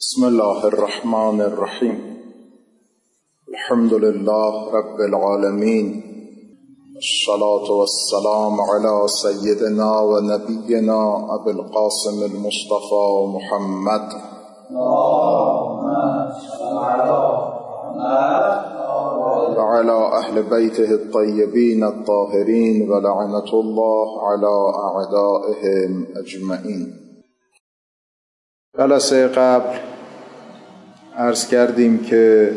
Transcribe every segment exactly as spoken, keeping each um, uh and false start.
بسم الله الرحمن الرحیم. الحمد لله رب العالمین، الصلاة والسلام على سیدنا و نبینا ابی القاسم المصطفى محمد و على اهل بیته الطیبین الطاهرین و لعنة الله على اعدائهم اجمعین. جلسه قبل عرض کردیم که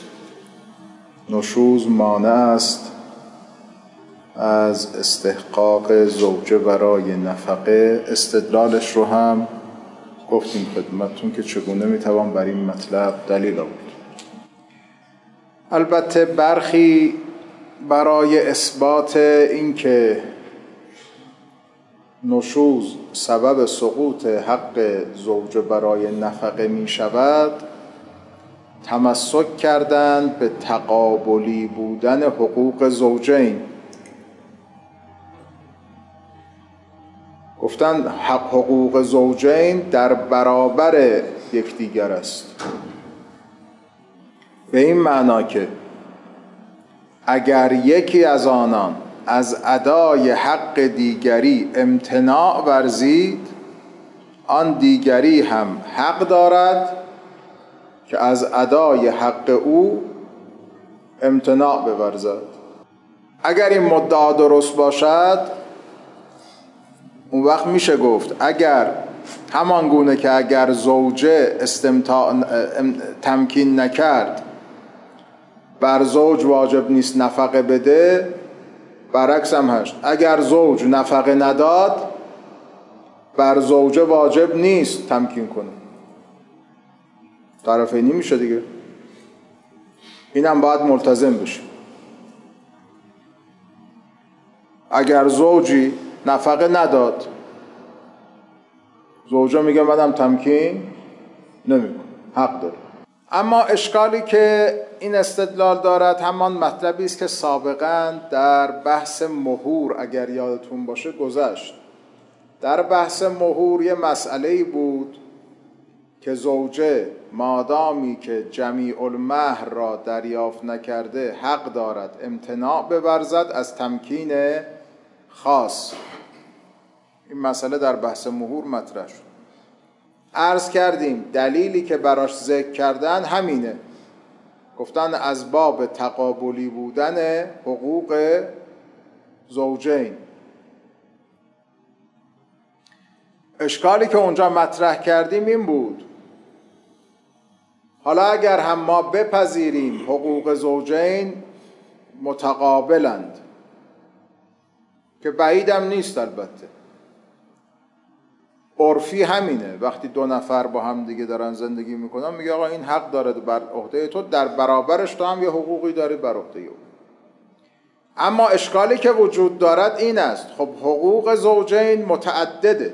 نشوز مانع است از استحقاق زوجه برای نفقه. استدلالش رو هم گفتیم خدمتتون که چگونه میتوان بر این مطلب دلیل آورد. البته برخی برای اثبات این که نشوز سبب سقوط حق زوجه برای نفقه می شود تمسک کردند به تقابلی بودن حقوق زوجین. گفتند حق حقوق زوجین در برابر یکدیگر است، به این معنا که اگر یکی از آنان از ادای حق دیگری امتناع ورزید، آن دیگری هم حق دارد که از ادای حق او امتناع بورزد. اگر این مدعا درست باشد، اون وقت میشه گفت اگر همان گونه که اگر زوجه استمتاع تمکین نکرد بر زوج واجب نیست نفقه بده، برعکس هم هست. اگر زوج نفقه نداد بر زوجه واجب نیست تمکین کنه. طرفینی میشه دیگه. اینم باید ملتزم بشه. اگر زوجی نفقه نداد، زوجه میگه منم تمکین نمیکنم، حق داره. اما اشکالی که این استدلال دارد همان مطلبی است که سابقاً در بحث مهور اگر یادتون باشه گذشت. در بحث مهور یه مسئله‌ای بود که زوجه مادامی که جمیع المهر را دریافت نکرده حق دارد امتناع بورزد از تمکین خاص. این مسئله در بحث مهور مطرح شد. عرض کردیم دلیلی که براش ذکر کردن همینه. گفتن از باب تقابلی بودن حقوق زوجین. اشکالی که اونجا مطرح کردیم این بود، حالا اگر هم ما بپذیریم حقوق زوجین متقابلند، که بعیدم نیست، البته عرفی همینه، وقتی دو نفر با هم دیگه دارن زندگی میکنن میگه آقا این حق داره بر عهده تو، در برابرش تو هم یه حقوقی داری بر عهده او. اما اشکالی که وجود دارد این است، خب حقوق زوجین متعدده.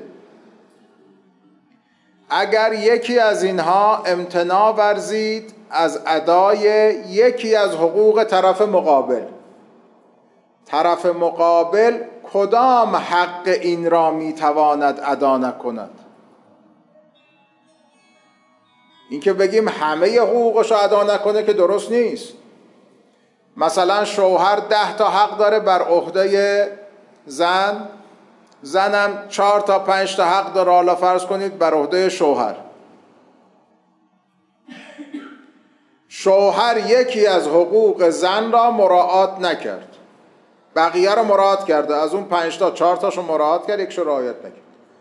اگر یکی از اینها امتناع ورزید از ادای یکی از حقوق طرف مقابل، طرف مقابل کدام حق این را میتواند ادا نکند؟ این که بگیم همه حقوقش را ادا نکنه که درست نیست. مثلا شوهر ده تا حق داره بر عهده زن، زنم چهار تا پنج تا حق داره، حالا فرض کنید بر عهده شوهر. شوهر یکی از حقوق زن را مراعات نکرد، بقیه رو مراعات کرده، از اون پنج تا چهار تاشو مراعات کرد، یکشو رعایت نکرد.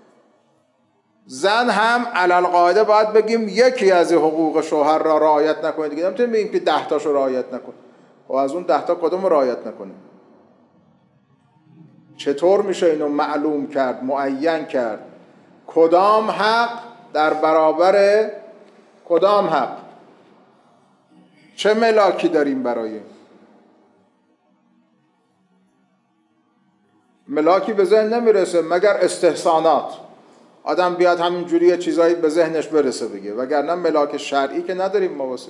زن هم علل قاعده باید بگیم یکی از حقوق شوهر را رعایت نکنه دیگه. نمیتونیم بگیم که ده تاشو رعایت نکنه. و از اون ده تا کدوم رعایت نکنه؟ چطور میشه اینو معلوم کرد، معین کرد؟ کدام حق در برابر کدام حق؟ چه ملاکی داریم برای این؟ ملاکی به ذهن نمیرسه مگر استحسانات. آدم بیاد همینجوری یه چیزایی به ذهنش برسه بگه، وگرنه ملاک شرعی که نداریم ما واسه.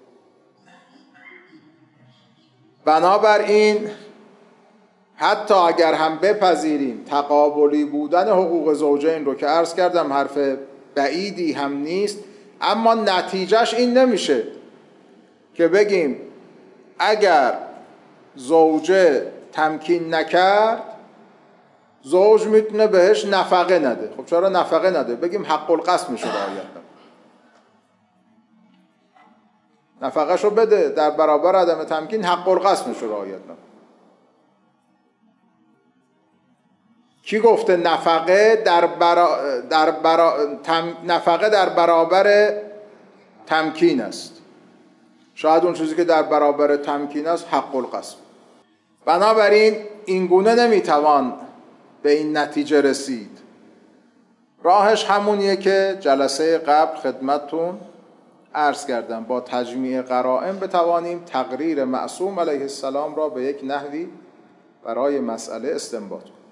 بنابراین حتی اگر هم بپذیریم تقابلی بودن حقوق زوجین رو که عرض کردم حرف بعیدی هم نیست، اما نتیجهش این نمیشه که بگیم اگر زوجه تمکین نکرد زوج میتونه بهش نفقه نده. خب چرا نفقه نده؟ بگیم حق القسمش رو رعایت نکنه، نفقهشو بده، در برابر عدم تمکین حق القسمش رو رعایت نکنه. کی گفته نفقه در برا... در برا... تم... نفقه در برابر تمکین است؟ شاید اون چیزی که در برابر تمکین است حق القسم. بنابراین این گونه نمیتوان به این نتیجه رسید. راهش همونیه که جلسه قبل خدمتتون عرض کردم، با تجمیع قرائن بتوانیم تقریر معصوم علیه السلام را به یک نحوی برای مسئله استنباط کنیم.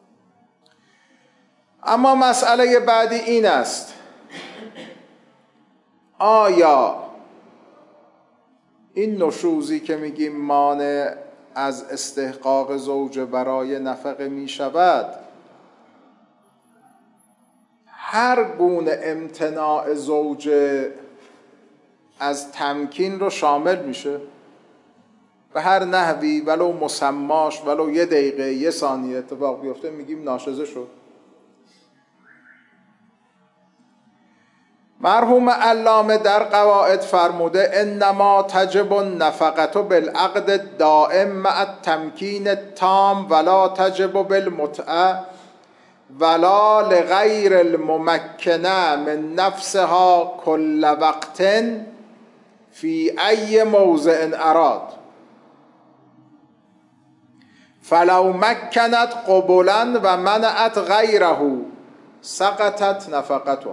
اما مسئله بعدی این است: آیا این نشوزی که میگیم مانع از استحقاق زوجه برای نفقه می شود هر گونه امتناع زوجه از تمکین رو شامل میشه؟ به هر نحوی، ولو مسماش، ولو یه دقیقه یه ثانیه اتفاق بیفته میگیم ناشزه شد. مرحوم علامه در قواعد فرموده انما تجب النفقة بالعقد الدائم مع التمکین التام ولا تجب بالمتعة ولا لغیر الممکنه من نفسها کل وقت فی ای موضع اراد فلو مکنت قبلا و منعت غیره سقطت نفقته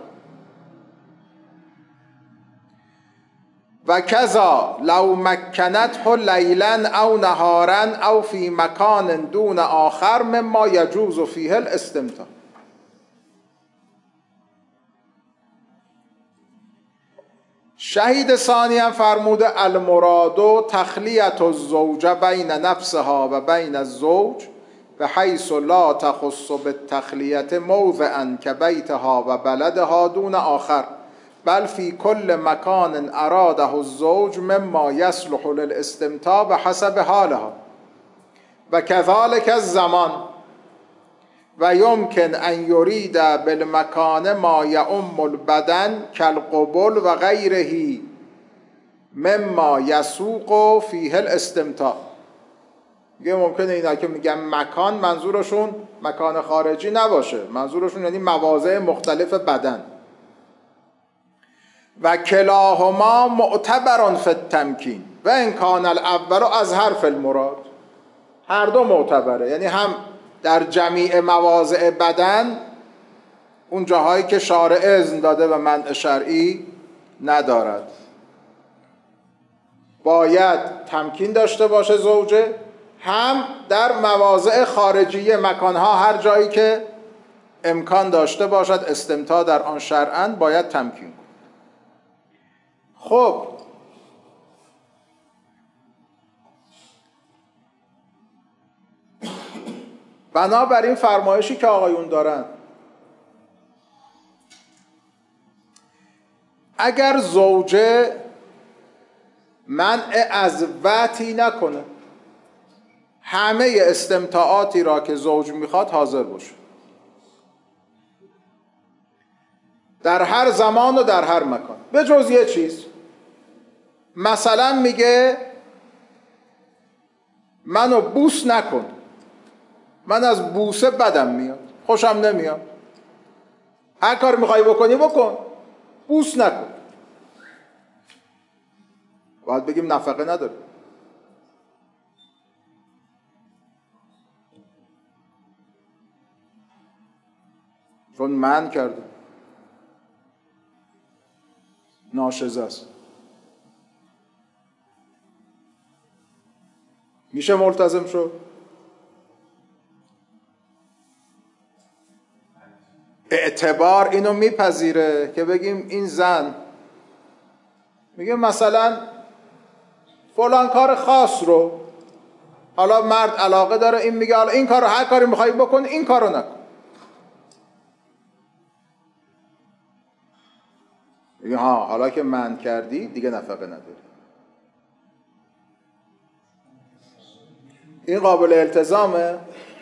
و کذا لو مکنته لیلا او نهارا او فی مکان دون آخر مما یجوز فیه الاستمتاع. شهید ثانی هم فرموده المراد تخلیة الزوجه بین نفسها و بین الزوج بحیث لا تخص بالتخلیة موضعا کبیتها و بلدها دون آخر بل فی کل مکان اراده الزوج مما یصلح للاستمتاع بحسب حالها و کذلک الزمان و یمکن ان یرید بالمکان ما یعم البدن کالقبل و غیره مما یسوق فیه الاستمتاع. میگه ممکنه اینا که میگن مکان منظورشون مکان خارجی نباشه، منظورشون یعنی مواضع مختلف بدن. و کلاهما معتبر فی التمکین و ان کان الاول از حرف المراد. هر دو معتبره، یعنی هم در جمیع مواضع بدن، اون جاهایی که شارع اذن داده و منع شرعی ندارد، باید تمکین داشته باشه زوجه، هم در مواضع خارجی مکانها هر جایی که امکان داشته باشد استمتاع در آن شرعاً باید تمکین کن. خب بنابراین فرمایشی که آقایون دارن، اگر زوجه منع از وطی نکنه، همه استمتاعاتی را که زوج میخواد حاضر باشه در هر زمان و در هر مکان، به جز یه چیز. مثلا میگه منو بوس نکن، من از بوسه بدم میاد، خوشم نمیاد، هر کار میخوای بکنی بکن، بوس نکن. باید بگیم نفقه نداره، چون من کرده، ناشزه است. میشه ملتزم شد؟ اعتبار اینو میپذیره که بگیم این زن میگه مثلا فلان کار خاص رو، حالا مرد علاقه داره، این میگه حالا این کار رو هر کاری میخوای بکن، این کار رو نکن. بگی ها حالا که منع کردی دیگه نفقه نداری. این قابل التزامه؟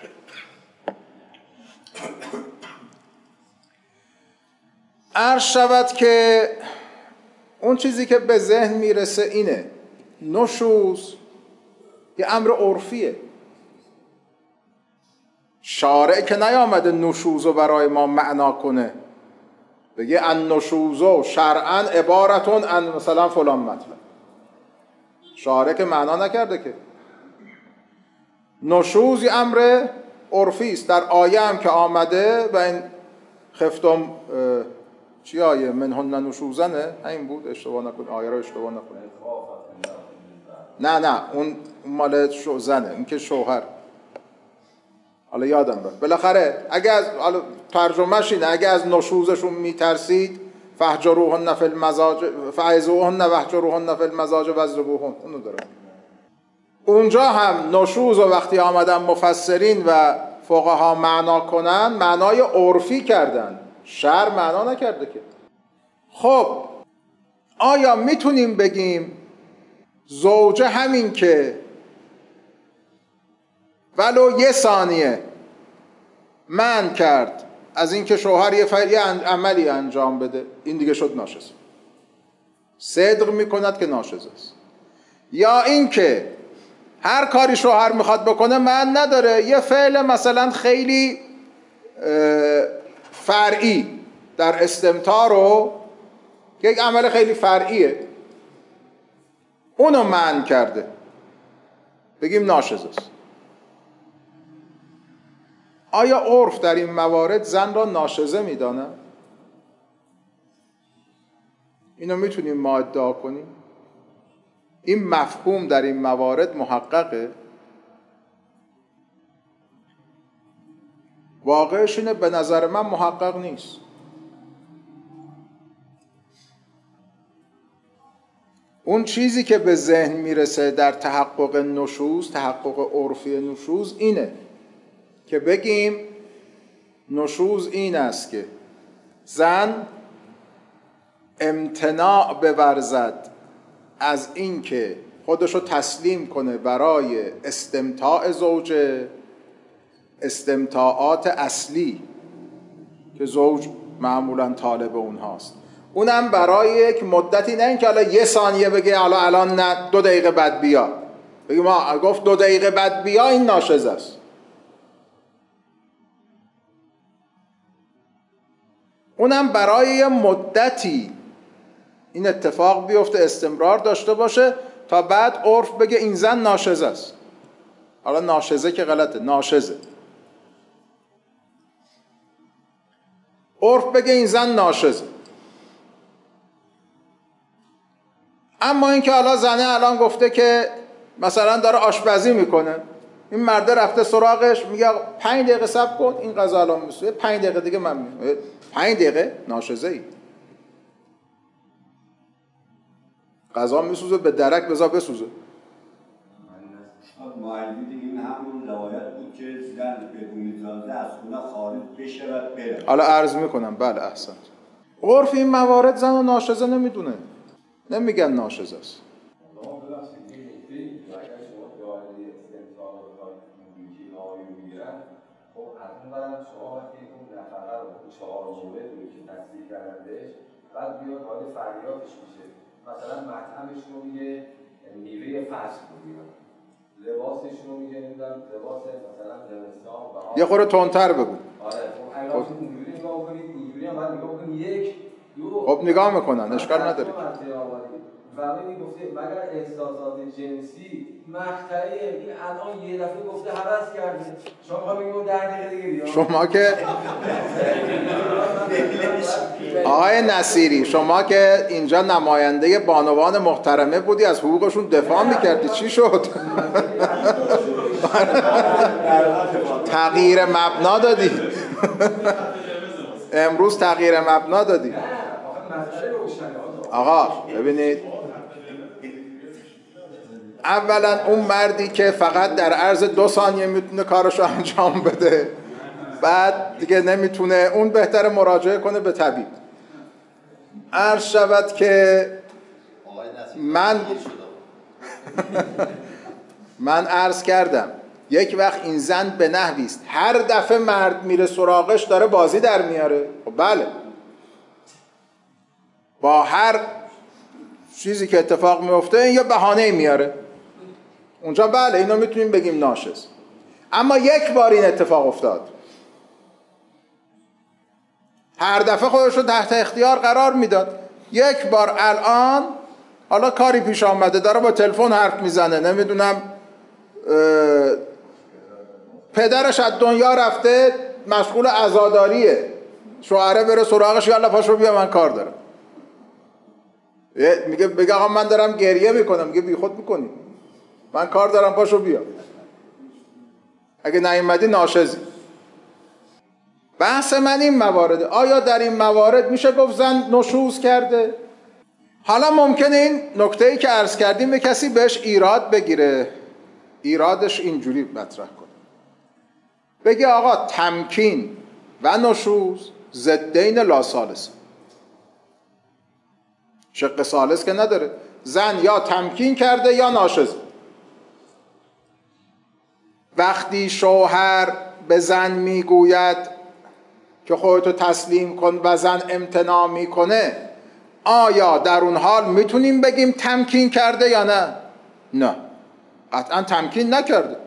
عرض شود که اون چیزی که به ذهن میرسه اینه، نشوز یه امر عرفیه. شارع که نیامده نشوز رو برای ما معنا کنه، بگه ان نشوزو شرعا عبارتون ان مثلا فلان مطلب. شارع که معنا نکرده که. نشوز یه امر عرفی است. در آیه هم که آمده و این خفتم چی آیه منهن نشوزنه این بود، اشتباه نکن آیه رو اشتباه نکن. نه نه اون مال زنه، این که شوهر. حالا یادم رفت. بالاخره اگه از حالا ترجمهش اینه اگه از نشوزشون میترسید فهجروهن فی المزاج فعظوهن واهجروهن فی المزاج واضربوهن، اونو داره. اونجا هم نشوز و وقتی آمدن مفسرین و فقها معنا کنن معنای عرفی کردن، شرع معنا نکرده که. خب آیا میتونیم بگیم زوجه همین که ولو یه ثانیه منع کرد از اینکه شوهر یه فعلی عملی انجام بده این دیگه شد ناشز، صدق میکند که ناشز است، یا اینکه هر کاری شوهر میخواد بکنه من نداره، یه فعل مثلا خیلی فرعی در استمتاع رو که یک عمل خیلی فرعیه اونو منع کرده بگیم ناشز است. آیا عرف در این موارد زن را ناشزه میدانه؟ اینو میتونیم ما ادعا کنیم؟ این مفهوم در این موارد محققه؟ واقعش اینه به نظر من محقق نیست. اون چیزی که به ذهن میرسه در تحقق نشوز، تحقق عرفی نشوز اینه که بگیم نشوز این است که زن امتناع بورزد از این که خودشو تسلیم کنه برای استمتاع زوجه، استمتاعات اصلی که زوج معمولا طالب اونهاست، اونم برای یک مدتی، نه اینکه حالا یه ثانیه بگه حالا الان نه دو دقیقه بعد بیا، بگه ما گفت دو دقیقه بعد بیا این ناشز است. اونم برای یه مدتی این اتفاق بیفته، استمرار داشته باشه تا بعد عرف بگه این زن ناشز است. حالا ناشزه که غلطه، ناشزه. عرف بگه این زن ناشزه. اما این که حالا زنه الان گفته که مثلا داره آشپزی میکنه، این مرده رفته سراغش میگه پنج دقیقه صبر کن این غذا الان میسوزه، پنج دقیقه دیگه من میگم پنج دقیقه ناشزه ای، غذا میسوزه به درک بذار بسوزه. معلمی دیگه این همون روایت بود که زن بدون اجازه از خونه خارج بشه و بره. حالا عرض میکنم بله احسنت. عرف این موارد زن و ناشزه نمیدونه، نمیگن ناشز است. بعد بیاد حال فریادش میشه، مثلا مطعمش رو میگه میوه فصل رو میگه، لباسش رو میگه نمیدونم لباس مثلا زمستان یه خورده تندتر بگو. آره خب اگه اینجوری نگاه کنید اینجوری هم باید نگاه کنید یک دو خب نگاه میکنن اشکال نداره. و این گفته مگر احساسات جنسی مقطعیه، این الان یه دفعه گفته هوس کرده، شما میگم ده دقیقه دیگه بیا. شما که آقای نصیری شما که اینجا نماینده بانوان محترمه بودی از حقوقشون دفاع میکردی چی شد؟ تغییر مبنا دادی. امروز تغییر مبنا دادی. آقا ببینید اولا اون مردی که فقط در عرض دو ثانیه میتونه کارشو انجام بده بعد دیگه نمیتونه، اون بهتره مراجعه کنه به طبیب. عرض شود که من من عرض کردم یک وقت این زن به نحوی است هر دفعه مرد میره سراغش داره بازی در میاره. خب بله، با هر چیزی که اتفاق میفته این یه بهانه میاره اونجا، بله اینو میتونیم بگیم ناشز. اما یک بار این اتفاق افتاد، هر دفعه خودش رو تحت اختیار قرار میداد. یک بار الان حالا کاری پیش آمده داره با تلفن حرف میزنه، نمیدونم پدرش از دنیا رفته مشغول عزاداریه، شوهره بره سراغش یالا پاشو بیا من کار دارم. میگه بگه آقا من دارم گریه میکنم، میگه بی خود میکنی من کار دارم پاشو بیا، اگه نیومدی ناشزی. بحث من این موارده، آیا در این موارد میشه گفت زن نشوز کرده؟ حالا ممکنه این نکته‌ای که عرض کردیم به کسی بهش ایراد بگیره، ایرادش اینجوری مطرح کنه، بگه آقا تمکین و نشوز ضدین لا ثالث، شق ثالث که نداره، زن یا تمکین کرده یا ناشز. وقتی شوهر به زن میگوید که خودتو تسلیم کن و زن امتناع میکنه، آیا در اون حال میتونیم بگیم تمکین کرده یا نه؟ نه، قطعا تمکین نکرده.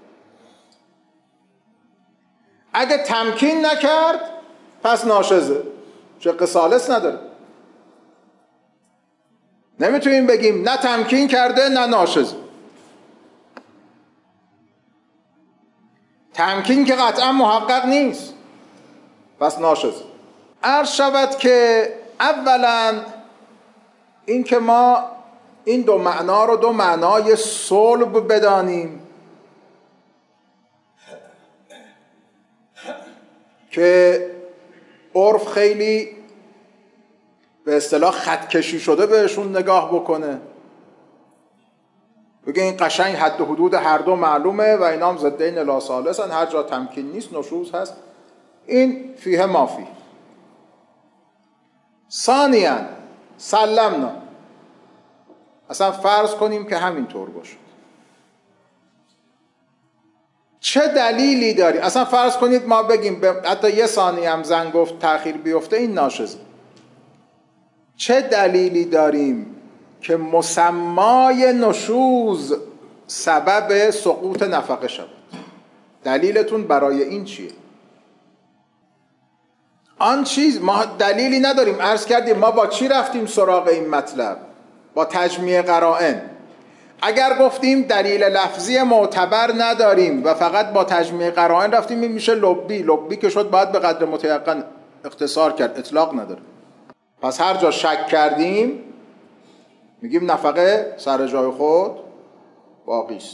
اگه تمکین نکرد پس ناشزه، شق ثالث نداره. نمیتونیم بگیم نه تمکین کرده نه ناشزه. تمکین که قطعا محقق نیست، پس ناشزه. عرض شود که اولا این که ما این دو معنا رو دو معنای صلب بدانیم که عرف خیلی به اصطلاح خط کشی شده بهشون نگاه بکنه، بگه این قشنگ حد و حدود هر دو معلومه و اینا هم ضدین لا ثالثن، هر جا تمکین نیست نشوز هست. این فیه مافی. ثانیاً سلمنا، اصلا فرض کنیم که همینطور باشه، چه دلیلی داری؟ اصلا فرض کنید ما بگیم حتی یه ثانیه هم زن گفت تأخیر بیفته این ناشزه، چه دلیلی داریم که مسمای نشوز سبب سقوط نفقه شود؟ دلیلتون برای این چیه؟ آن چیز ما دلیلی نداریم. عرض کردیم ما با چی رفتیم سراغ این مطلب؟ با تجمیع قرائن. اگر گفتیم دلیل لفظی معتبر نداریم و فقط با تجمیع قرائن رفتیم، این میشه لبی. لبی که شد باید به قدر متیقن اختصار کرد، اطلاق نداره. پس هر جا شک کردیم میگیم نفقه سر جای خود باقی است.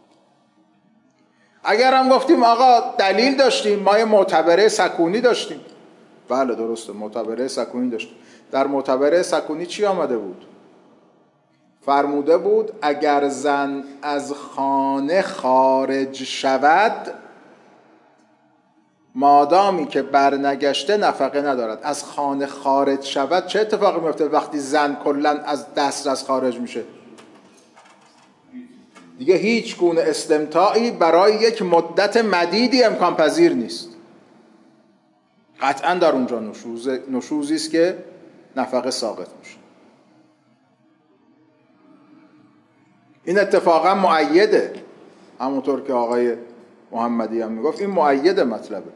اگر هم گفتیم آقا دلیل داشتیم، ما یه معتبره سکونی داشتیم، بله درسته معتبره سکونی داشتیم. در معتبره سکونی چی آمده بود؟ فرموده بود اگر زن از خانه خارج شود مادامی که برنگشته نفقه ندارد. از خانه خارج شود چه اتفاقی میفته وقتی زن کلا از دسترس خارج میشه؟ دیگه هیچ گونه استمتاعی برای یک مدت مدیدی امکان پذیر نیست. قطعا در اونجا نشوز نشوزی است که نفقه ساقط میشه. این اتفاقا مؤیده، همونطور که آقای محمدی هم میگفت این مؤید مطلبه.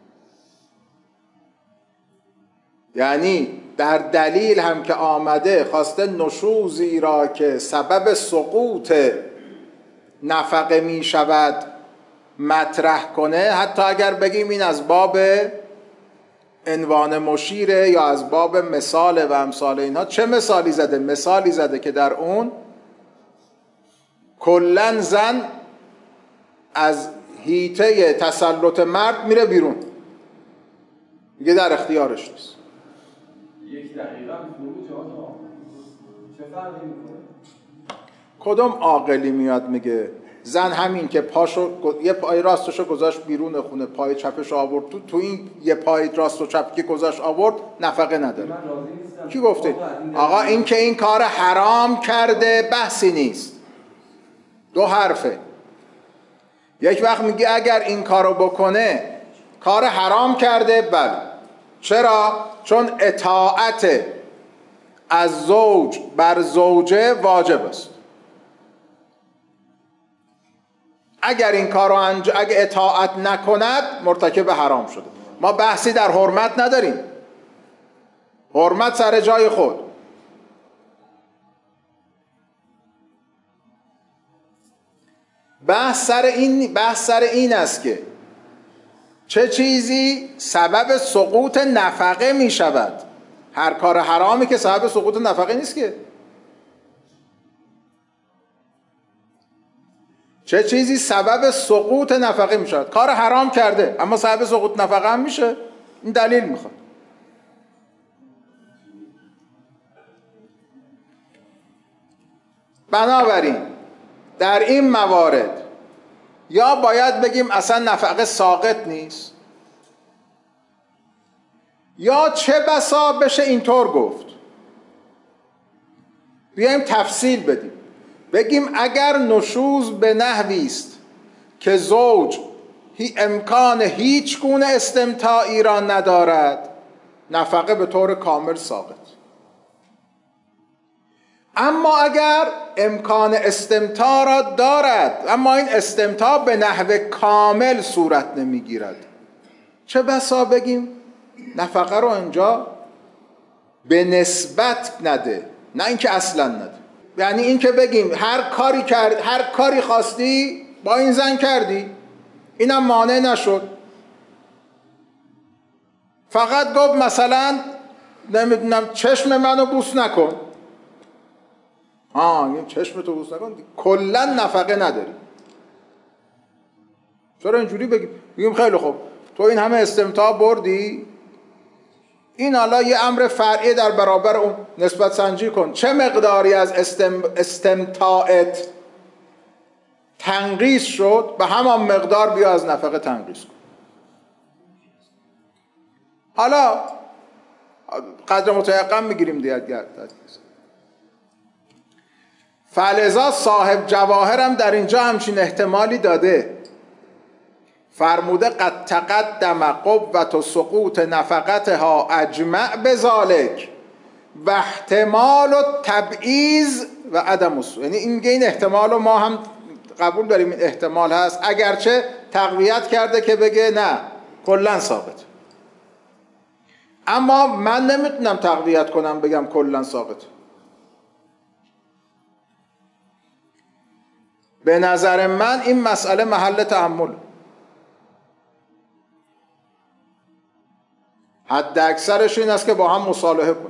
یعنی در دلیل هم که آمده خواسته نشوزی را که سبب سقوط نفقه می شود مطرح کنه، حتی اگر بگیم این از باب عنوان مشیره یا از باب مثال و امثال اینها. چه مثالی زده؟ مثالی زده که در اون کلن زن از حیطه تسلط مرد میره بیرون، دیگه در اختیارش نیست. یک دقیقه خروج آقا چه فرقی میکنه؟ کدوم عاقلی میاد میگه زن همین که پاشو یه پای راستشو گذاشت بیرون خونه، پای چپش آورد تو، تو این یه پای راست و چپ که گذاشت آورد نفقه نداره. کی گفته؟ آقا این که این کار حرام کرده بحثی نیست. دو حرفه. یک وقت میگی اگر این کارو بکنه کار حرام کرده، بله. چرا؟ چون اطاعت از زوج بر زوجه واجب است. اگر این کارو انج... اگر اطاعت نکند مرتکب حرام شده. ما بحثی در حرمت نداریم. حرمت سر جای خود. بحث سر این بحث سر این است که چه چیزی سبب سقوط نفقه می شود. هر کار حرامی که سبب سقوط نفقه نیست که. چه چیزی سبب سقوط نفقه می شود. کار حرام کرده اما سبب سقوط نفقه هم میشه. این دلیل میخواد. بنابراین در این موارد یا باید بگیم اصلا نفقه ساقط نیست، یا چه بسا بشه اینطور گفت، بیایم تفصیل بدیم، بگیم اگر نشوز به نحوی است که زوج امکان هیچ گونه استمتاعی را ندارد، نفقه به طور کامل ساقط. اما اگر امکان استمتاع را دارد اما این استمتاع به نحو کامل صورت نمیگیرد، چه بسا بگیم نفقه رو اینجا به نسبت نده، نه اینکه اصلا نده. یعنی اینکه بگیم هر کاری کرد، هر کاری خواستی با این زن کردی، اینم مانع نشد، فقط گفت مثلا نمیدونم چشم منو بوس نکن، آه این چشمتو بوس نکن، کلا نفقه نداری. چرا اینجوری بگیم؟ بگیم خیلی خوب تو این همه استمتاع بردی، این حالا یه امر فرعی در برابر اون نسبت سنجی کن، چه مقداری از استم... استمتاعت تنقیص شد به همان مقدار بیا از نفقه تنقیص کن. حالا قدر متیقن میگیریم دیگر. فلذا صاحب جواهرم در اینجا همچین احتمالی داده، فرموده قد تقدم قوت و سقوط نفقتها اجمع بذالک و احتمال و تبعیض و عدم السوء. یعنی این این احتمال رو ما هم قبول داریم، این احتمال هست، اگرچه تقویت کرده که بگه نه کلا ثابت، اما من نمیتونم تقویت کنم بگم کلا ثابت. به نظر من این مسئله محل تأمل. حد اکثرش این است که با هم مصالحه کن.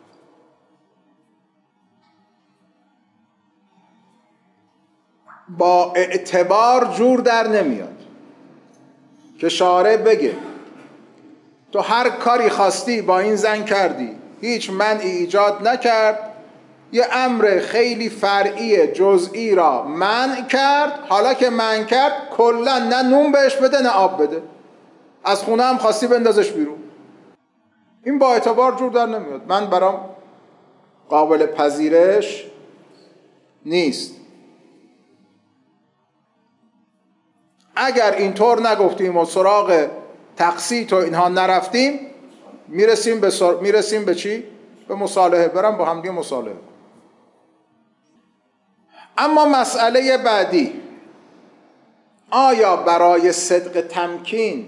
با اعتبار جور در نمیاد که شارع بگه تو هر کاری خواستی با این زن کردی، هیچ منعی ایجاد نکرد، یه امر خیلی فرعی جزئی را منع کرد، حالا که منع کرد کلا نه نون بهش بده نه آب بده، از خونه هم خواستی بندازش بیرون. این با اعتبار جور در نمیاد، من برام قابل پذیرش نیست. اگر اینطور نگفتیم و سراغ تقسیط و اینها نرفتیم، میرسیم به سر... میرسیم به چی؟ به مصالحه. برم با هم دیگه مصالحه. اما مسئله بعدی، آیا برای صدق تمکین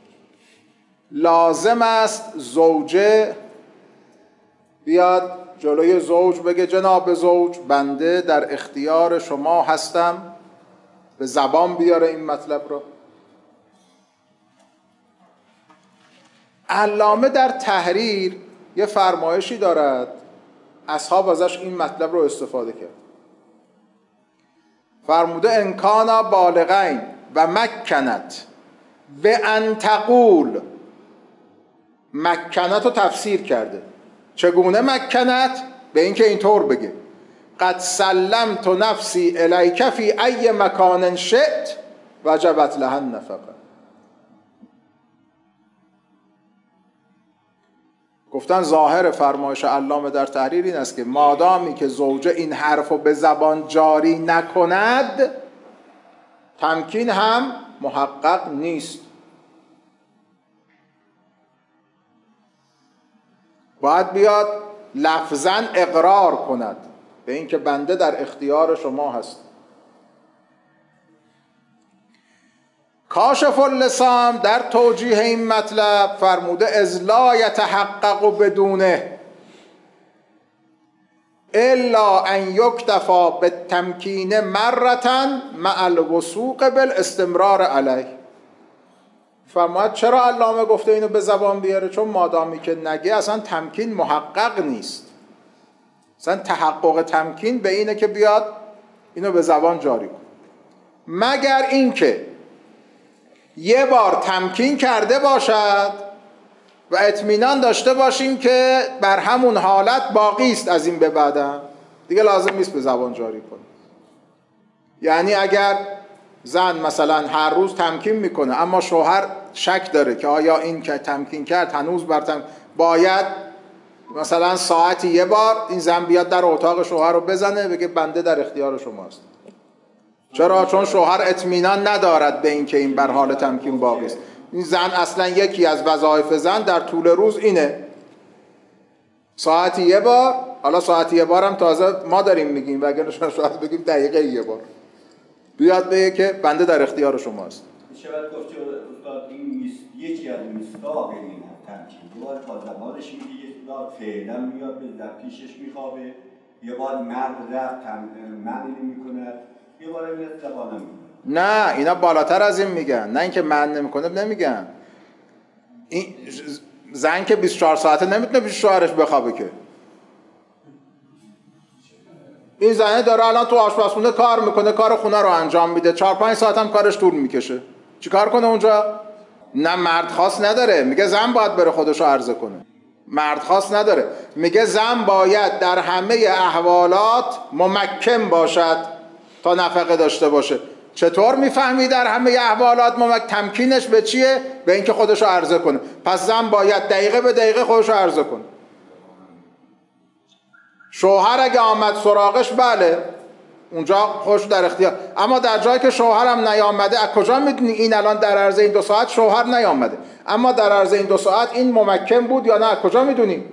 لازم است زوجه بیاد جلوی زوج بگه جناب زوج بنده در اختیار شما هستم، به زبان بیاره این مطلب رو؟ علامه در تحریر یه فرمایشی دارد، اصحاب ازش این مطلب رو استفاده کرد. فرموده انکانا بالغین و مکنت به ان تقول، مکنت رو تفسیر کرده. چگونه مکنت؟ به اینکه اینطور بگه قد سلمت نفسی الیک فی ای مکان شئت وجبت لها النفقه. گفتن ظاهر فرمایش علامه در تحریر این است که مادامی که زوجه این حرفو به زبان جاری نکند تمکین هم محقق نیست. باید بیاد لفظاً اقرار کند به این که بنده در اختیار شما هست. کاشف اللسان در توجیه این مطلب فرموده اذ لا یتحقق بدونه الا ان یکتفا بالتمکین مرة مع الوثوق بالاستمرار علیه. فرمود چرا علامه گفته اینو به زبان بیاره؟ چون مادامی که نگه اصلا تمکین محقق نیست. اصلا تحقق تمکین به اینه که بیاد اینو به زبان جاری کن، مگر اینکه یه بار تمکین کرده باشد و اطمینان داشته باشیم که بر همون حالت باقی است از این به بعدم، دیگه لازم نیست به زبان جاری کنیم. یعنی اگر زن مثلا هر روز تمکین میکنه اما شوهر شک داره که آیا این که تمکین کرد هنوز بر تمکین، باید مثلا ساعتی یه بار این زن بیاد در اتاق شوهر رو بزنه بگه بنده در اختیار شماست. چرا؟ چون شوهر اطمینان ندارد به این که این بر حال تمکین باقی است. این زن اصلا یکی از وظایف زن در طول روز اینه، ساعتی یه بار، حالا ساعتی یه بار هم تازه ما داریم میگیم وگرنه شاید بگیم دقیقه یه بار، بیاد بگه که بنده در اختیار شماست. شاید گفت استاد این یکی از مصداق این تمکین، یه بار تا زمانش میگه یه بار فعلا میاد به پیشش میخوابه، یه بار مرد رفت منی میکنه، یه بار میاد زبانه میکنه. نه اینا بالاتر از این میگن، نه اینکه من نمیکنه نمیگن. این زن که بیست و چهار ساعته نمیتونه پیش شوهرش بخوابه که. این زنه داره الان تو آشپزخونه کار میکنه، کار خونه رو انجام میده، چهار پنج ساعت هم کارش طول میکشه، چی کار کنه اونجا؟ نه مرد خاص نداره، میگه زن باید بره خودشو عرضه کنه. مرد خاص نداره، میگه زن باید در همه احوالات ممکن باشد تا نفقه داشته باشه. چطور میفهمی در همه احوالات ممکن؟ تمکینش به چیه؟ به اینکه خودشو عرضه کنه. پس زن باید دقیقه به دقیقه خودشو عرضه کنه. شوهر اگه آمد سراغش بله اونجا خوش در اختیار، اما در جایی که شوهرم نیامده، از کجا میدونی این الان در عرض این دو ساعت شوهر نیامده اما در عرض این دو ساعت این ممکن بود یا نه؟ از کجا میدونی؟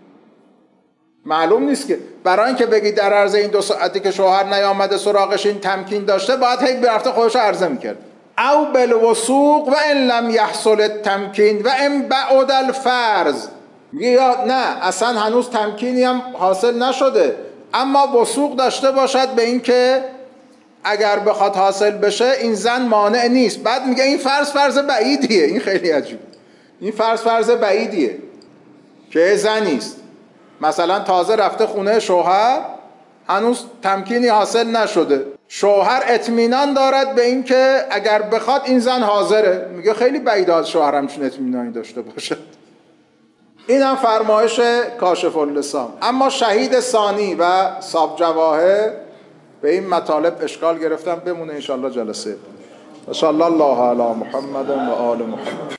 معلوم نیست که. برای اینکه بگی در عرض این دو ساعتی که شوهر نیامده سراغش این تمکین داشته، باید هی برفته خودش عرضه میکرد. او بالوثوق و ان لم یحصل التمکین و ان بعد الفرض، میگه یا نه اصلا هنوز تمکینی هم حاصل نشده اما وثوق داشته باشد به این که اگر بخواد حاصل بشه این زن مانع نیست. بعد میگه این فرض فرض بعیدیه. این خیلی عجیب، این فرض فرض بعیدیه که زنی است مثلا تازه رفته خونه شوهر، هنوز تمکینی حاصل نشده، شوهر اطمینان دارد به این که اگر بخواد این زن حاضره. میگه خیلی بعیده از شوهر همچین اطمینانی داشته باشه. این هم فرمایش کاشف اللسان. اما شهید ثانی و صاحب جواهر به این مطالب اشکال گرفتن. بمونه انشاءالله جلسه. صلی الله علی محمد و آل محمد.